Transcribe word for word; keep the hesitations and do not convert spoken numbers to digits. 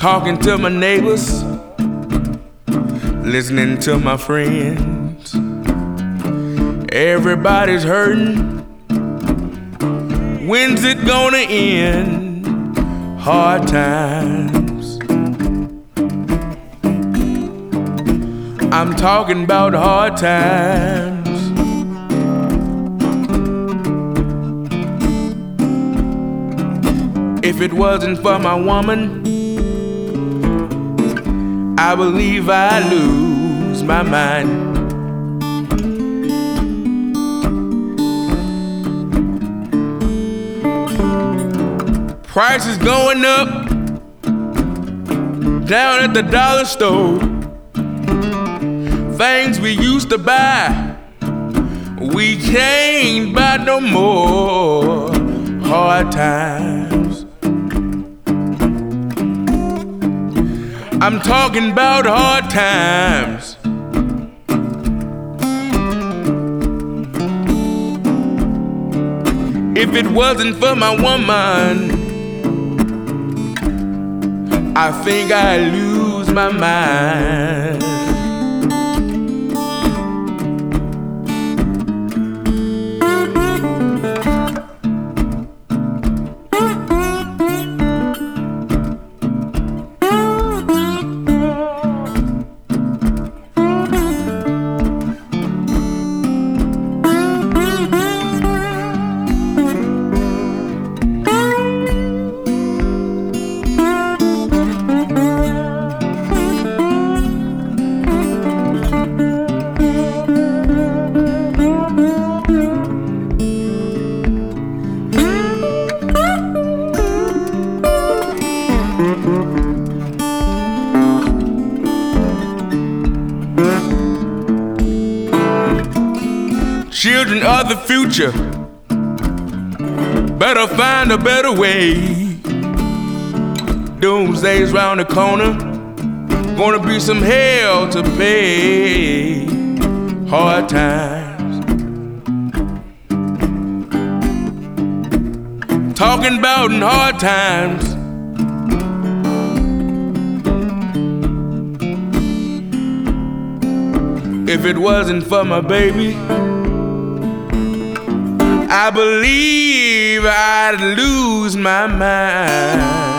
talking to my neighbors, listening to my friends. Everybody's hurting. When's it gonna end? Hard times. I'm talking about hard times. If it wasn't for my woman, I believe I'd lose my mind. Prices going up down at the dollar store. Things we used to buy, we can't buy no more. Hard times. I'm talking about hard times. If it wasn't for my woman, I think I'd lose my mind. Children of the future better find a better way. Doomsday's round the corner, gonna be some hell to pay. Hard times. Talking about in hard times. If it wasn't for my baby, I believe I'd lose my mind.